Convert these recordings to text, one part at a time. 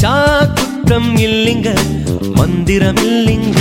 சிரிச்சா குற்றம் இல்லைங்க, மந்திரம் இல்லைங்க.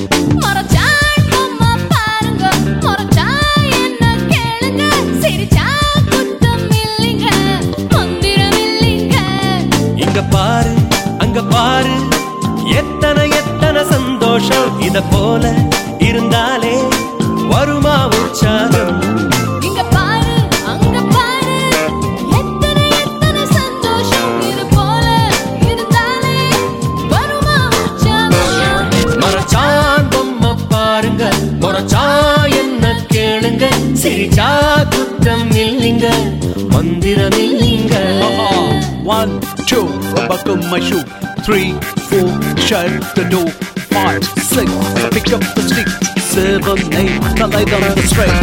இங்க பாரு அங்க பாரு, எத்தனை எத்தனை சந்தோஷம். இத போல இருந்தாலே வருமா உற்சாகம். இங்க பாரு அங்க பாரு, எத்தனை எத்தனை சந்தோஷம். இது போல இருந்தாலே வருமா உற்சாகம். மரச்சான் பொம்மை பாருங்க, முறைச்சா என்ன கேளுங்க. சிரிச்சா குற்றம் இல்லைங்க, மந்திரம் இல்லைங்க. 1, 2, buckle my shoe. 3, 4, shut the door. 5, 6, pick up the stick. 7, 8, lay down the straight.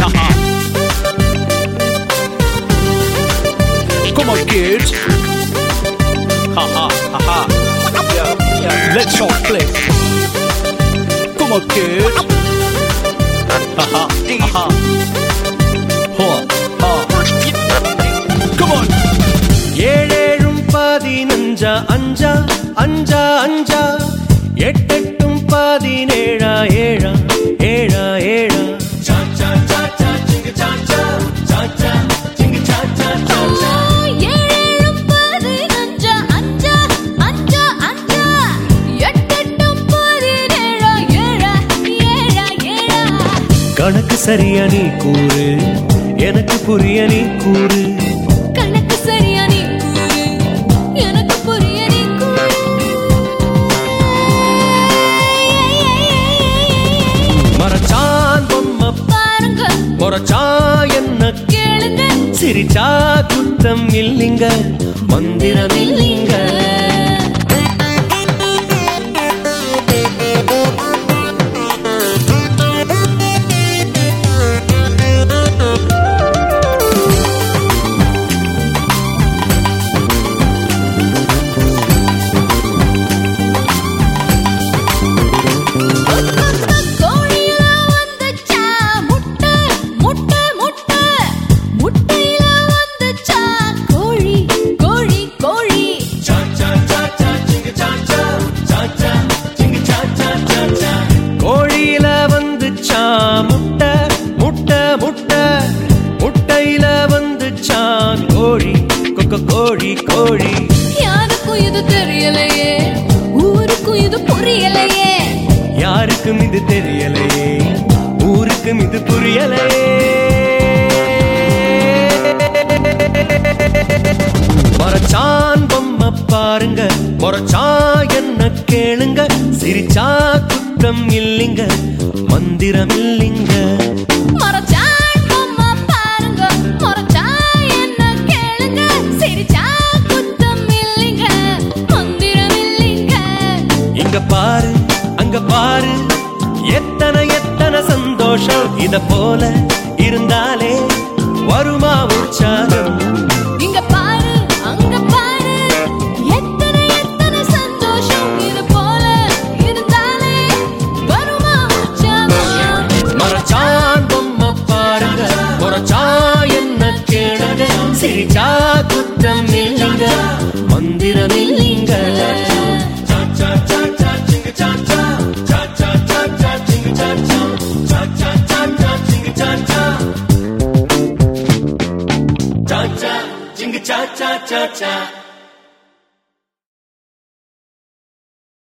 Come on, kids. Let's all play. Come on, kids. Come on. ஏழேழும் பதினஞ்சா அஞ்சா அஞ்சா அஞ்சா, எட்டெட்டும் பதினேழா ஏழா ஏழா ஏழா. ஏழேழும் பதினஞ்சா அஞ்சா அஞ்சா அஞ்சா, எட்டெட்டும் பதினேழா ஏழா ஏழா ஏழா. கணக்கு சரியா நீ கூறு, எனக்கு புரிய நீ கூறு. கணக்கு சரியா நீ கூறு, எனக்கு புரிய நீ கூறு. மரச்சான் பொம்மை பாருங்க, முறைச்சா என்ன கேளுங்க. சிரிச்சா குத்தம் இல்லைங்க, மந்திரம் இல்லைங்க. கோழியில வந்துச்சா முட்டை முட்டை முட்டை, முட்டையில வந்துச்சா கோழி கோழி கோழி. கோழியில வந்துச்சா முட்டை முட்டை முட்டை, முட்டையில வந்துச்சா கோழி கொக்க கோழி கோழி. யாருக்கும் இது தெரியலையே, ஊருக்கும் இது புரியலையே. யாருக்கும் இது தெரியலையே, ஊருக்கும் இது புரியலையே. மரச்சான் பொம்மை பாருங்க, முறைச்சா என்ன கேளுங்க. சிரிச்சா குற்றம் இல்லைங்க, மந்திரம் இல்லைங்க. மரச்சான் பொம்மை பாருங்க, மரச்சா என்ன கேளுங்க. சிரிச்சா குத்தம் இல்லைங்க, மந்திரம் இல்லைங்க. இங்க பாரு அங்க பாரு, எத்தனை எத்தனை சந்தோஷம். இத போல இருந்தாலே வருமா உற்சாகம். இங்க பாரு அங்க பாரு, எத்தனை எத்தனை சந்தோஷம். இது போல இருந்தாலே வருமா உற்சாகம். மரச்சான் பொம்மை பாருங்க, முறைச்சா என்ன கேளுங்க. சிரிச்சா குற்றம் இல்லைங்க, மந்திரம் இல்லைங்க. Cha cha, jingle cha cha cha cha.